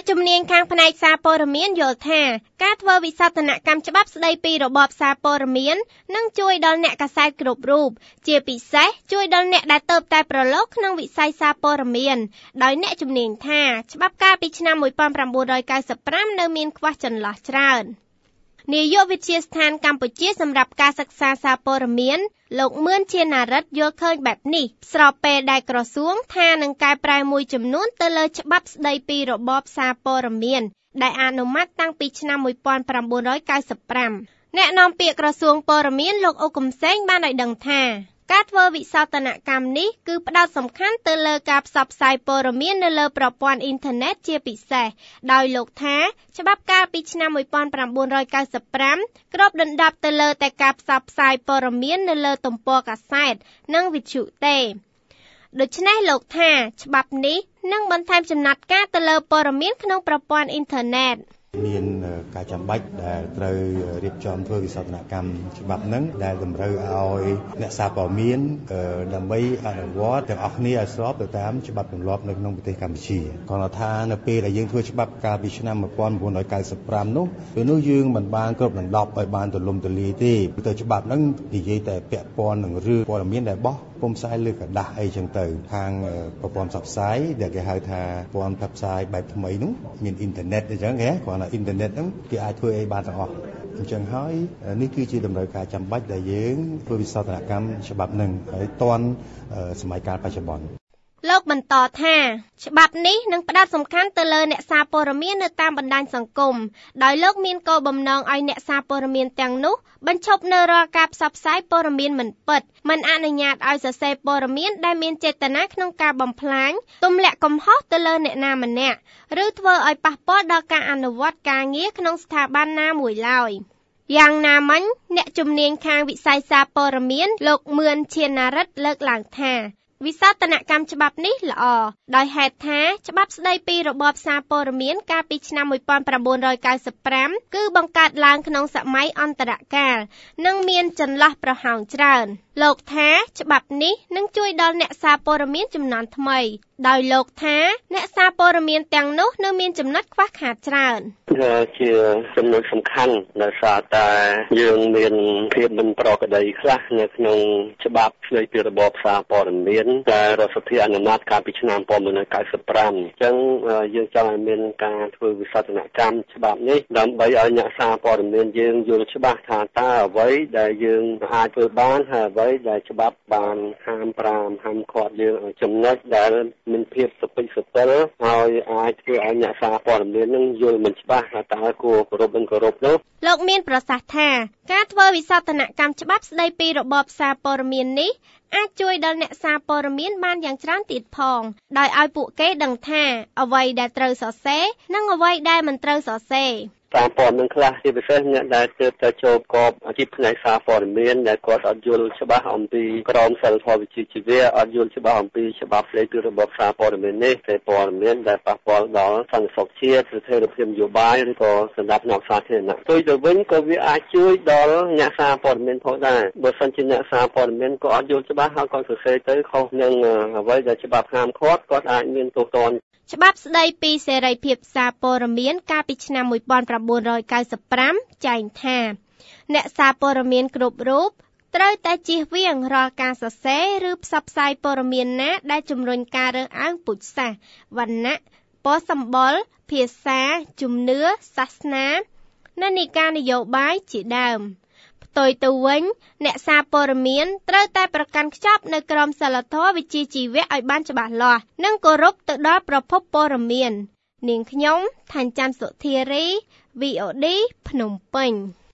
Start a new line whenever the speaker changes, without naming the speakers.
ជំនាញខាងផ្នែកសារព័ត៌មានយល់ថាការធ្វើវិសោធនកម្មច្បាប់ស្ដីពីរបបសារព័ត៌មាននឹងជួយដល់អ្នកកាសែតគ្រប់រូបជាពិសេសជួយដល់អ្នកដែលទើបតែប្រឡូកក្នុងវិស័យសារព័ត៌មានដោយអ្នកជំនាញថាច្បាប់កាលពីឆ្នាំ1995នៅមានខ្វះចន្លោះច្រើននាយកវិទ្យាស្ថានកម្ពុជាសម្រាប់ការសិក្សាសារព័ត៌មានលោកមឿនជាណារិតយល់ឃើញបែបនេះស្របពេលដែលក្រសួងថានឹងកែប្រែមួយចំនួនទៅលើច្បាប់ស្ដីពីរបបសារព័ត៌មានដែលអនុម័តតាំងពីឆ្នាំ1995អ្នកនាំពាក្យក្រសួងព័ត៌មានលោកអ៊ុក កឹមសេងបានឲ្យដឹងថាការធ្វើវិសោធនកម្មនេះគឺផ្ដោតសំខាន់ទៅលើការផ្សព្វផ្សាយព័ត៌មាននៅលើប្រព័ន្ធអ៊ីនធឺណិតជាពិសេសដោយលោកថាច្បាប់កាលពីឆ្នាំ1995គ្របដណ្ដប់ទៅលើតែការផ្សព្វផ្សាយព័ត៌មាននៅលើទំព័រកាសែតនិងវិទ្យុទេដូច្នេះលោកថាច្បាប់នេះនឹងបន្ថែមចំណាត់ការទៅលើព័ត៌មានក្នុងប្រព័ន្ធអ៊ីនធឺណិត
មានការចាំបាច់ដែលត្រូវរៀបចំធ្វើវិសោធនកម្មច្បាប់ហ្នឹងដែលតម្រូវឲ្យអ្នកសារព័ត៌មានដើម្បីអនុវត្តទាំងអស់គ្នាឲ្យស្របទៅតាមច្បាប់ទម្លាប់នៅក្នុងប្រទេសកម្ពុជាគាត់ថានៅពេលដែលយើងធ្វើច្បាប់កាលពីឆ្នាំ1995នោះយើងមិនបានគ្រប់ដណ្ដប់ឲ្យបានទូលំទូលាយទេទៅច្បាប់ហ្នឹងនិយាយតែពាក់ព័ន្ធនឹងរឿងព័ត៌មានដែលបោះពុំផ្សាយលើกระดาษអីចឹងទៅខាងប្រព័ន្ធផ្សព្វផ្សាយដែលគេហៅថាប្រព័ន្ធផ្សព្វផ្សាយបែបថ្មីនោះមានអ៊ីនធឺណិតអញ្ចឹងគេគាត់ថាអ៊ីនធឺណិតហ្នឹងគេអាចធ្វើអីបានទាំងអស់អញ្ចឹងហើយនេះគឺជាតម្រូវការចាំបាច់ដែលយើងធ្វើវិសោធនកម្មច្បាប់ហ្នឹងហើយទាន់សម័យកាលបច្ចុប្បន្ន
លោកបន្តថាច្បាប់នេះនឹងផ្ដោតសំខាន់ទៅលើអ្នកសារព័ត៌មាននៅតាមបណ្ដាញសង្គមដោយលោកមានគោលបំណងឲ្យអ្នកសារព័ត៌មានទាំងនោះបញ្ឈប់នៅរាល់ការផ្សព្វផ្សាយព័ត៌មានមិនពិតមិនអនុញ្ញាតឲ្យសរសេរព័ត៌មានដែលមានចេតនាក្នុងការបំផ្លាញទម្លាក់កំហុសទៅលើអ្នកណាម្នាក់ឬធ្វើឲ្យប៉ះពាល់ដល់ការអនុវត្តការងារក្នុងស្ថាប័នណាមួយឡើយយ៉ាងណាមិញអ្នកជំនាញខាងវិស័យសារព័ត៌មានលោកមឿនជាណារិតលើកឡើងថាវិសោធនកម្មច្បាប់នេះល្អដោយហេតុថាច្បាប់ស្ដីពីរបបសារព័ត៌មានកាលពីឆ្នាំ1995គឺបង្កើតឡើងក្នុងសម័យអន្តរកាលនិងមានចន្លោះប្រហោងច្រើនលោកថាច្បាប់នេះនឹងជួយដល់អ្នកសារព័ត៌មានជំនាន់ថ្មីដោយលោកថាអ្នកសារព័ត៌មានទាំងនោះនៅមានចំណុចខ្វះខាតច្រើន
ជាចំណុចសំខាន់ដោយសារតែយើងមានភាពមិនប្រក្រតីខ្លះនៅក្នុងច្បាប់ស្ដីពីរបបសារព័ត៌មានដែលរដ្ឋសភាអនុម័តកាលពីឆ្នាំ1995អញ្ចឹងយើងចង់ឲ្យមានការធ្វើវិសោធនកម្មច្បាប់នេះដើម្បីឲ្យអ្នកសារព័ត៌មានយើងយល់ច្បាស់ថាតើអ្វីដែលយើងអាចធ្វើបានហើយអ្វីដែលច្បាប់បានហាម5ហាមឃាត់យើងឲ្យចំណុចដែលមានភាពសុពិចសុពិលហើយអាចធ្វើឲ្យអ្នកសារព័ត៌មាននឹងយល់មិនច្បាស់ថាតើគួរគោរពមិនគោរពនោះ
លោកមានប្រសាសន៍ថាការធ្វើវិសោធនកម្មច្បាប់ស្ដីពីរបបសារព័ត៌មាននេះអាចជួយដល់អ្នកសារព័ត៌មានបានយ៉ាងច្រើនទៀតផងដោយឲ្យពួកគេដឹងថាអ្វីដែលត្រូវសរសេរនិងអ្វីដែលមិនត្រូវសរសេរ
សារព័ត៌មានខ្លះជាពិសេសអ្នកដែលទើបតែចូលប្រកបអាជីពផ្នែកសារព័ត៌មានដែលគាត់អត់យល់ច្បាស់អំពីក្រមសីលធម៌វិជ្ជាជីវៈអត់យល់ច្បាស់អំពីច្បាប់ស្ដីពីរបបសារព័ត៌មាននេះតែព័ត៌មានដែលប៉ះពាល់ដល់សន្តិសុខជាតិស្ថិរភាពនយោបាយឬក៏សន្តិភាពសាធារណៈផ្ទុយទៅវិញក៏វាអាចជួយដល់អ្នកសារព័ត៌មានផងដែរបើសិនជាអ្នកសារព័ត៌មានក៏អត់យល់ច្បាស់ហើយគាត់សរសេរទៅខុសនឹងអ្វីដែលច្បាប់ហាមឃាត់គាត់អាចមានទោសទណ្ឌ
ច្បាប់ស្ដីពីសេរីភាពសារព័ត៌មានកាលពីឆ្នាំ1995ចែងថាអ្នកសារព័ត៌មានគ្រប់រូបត្រូវតែជៀសវាងរាល់ការសរសេរឬផ្សព្វផ្សាយព័ត៌មានណាដែលជំរុញការរើសអើងពូជសាសន៍វណ្ណៈពណ៌សម្បុរភាសាជំនឿសាសនានិន្នាការនយោបាយជាដើមផ្ទុយទៅវិញអ្នកសារព័ត៌មានត្រូវតែប្រកាន់ខ្ជាប់នៅក្រមសីលធម៌វិជ្ជាជីវៈឲ្យបានច្បាស់លាស់និងគោរពទៅដល់ប្រភពព័ត៌មាននាងខ្ញុំថាញ់ច័ន្ទសុធារី VOD ភ្នំពេញ